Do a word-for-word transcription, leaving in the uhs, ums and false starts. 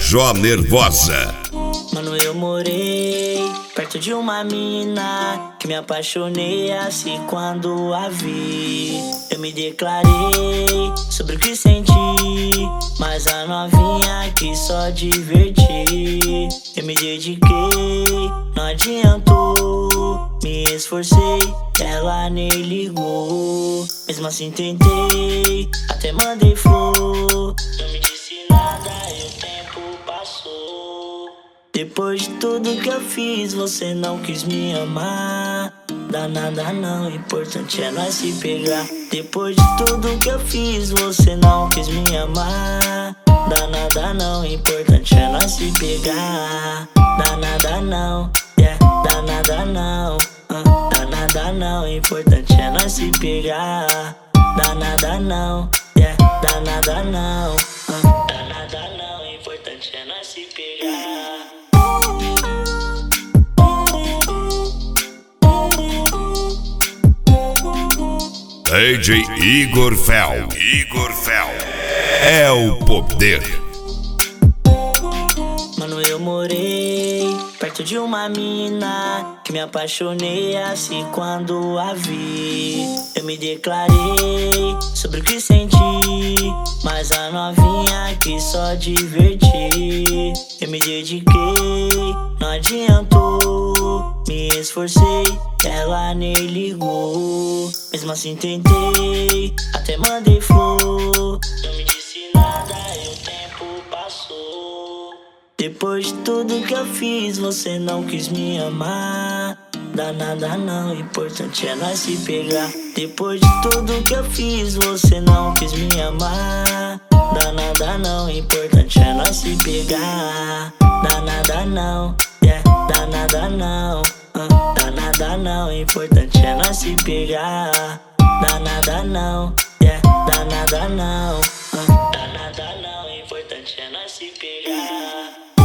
Major Nervosa. Mano, eu morei perto de uma mina que me apaixonei assim quando a vi. Eu me declarei sobre o que senti, mas a novinha quis só divertir. Eu me dediquei, não adiantou, me esforcei, ela nem ligou. Mesmo assim tentei, até mandei flor, não me disse nada e o tempo passou. Depois de tudo que eu fiz, você não quis me amar. Dá nada não, importante é nós se pegar. Depois de tudo que eu fiz, você não quis me amar. Dá nada não, importante é nós se pegar. Dá nada não, yeah, dá nada não, uh, dá nada não, importante é nós se pegar. Dá nada não, yeah, dá nada não, uh, dá nada não, importante é nós se pegar. D J Igor Fel. Igor Fel. É o poder. Mano, eu morei perto de uma mina que me apaixonei assim quando a vi. Eu me declarei sobre o que senti, mas a novinha quis só divertir. Eu me dediquei, não adiantou, me esforcei, ela nem ligou. Mesmo assim tentei, até mandei flor, não me disse nada e o tempo passou. Depois de tudo que eu fiz, você não quis me amar. Dá nada não, importante é nós se pegar. Depois de tudo que eu fiz, você não quis me amar. Dá nada não, importante é nós se pegar. Dá nada não, yeah, dá nada não, uh, dá nada não, importante é nós se pegar. Dá nada não, yeah, dá nada não, uh, dá nada não, importante é nós se pegar.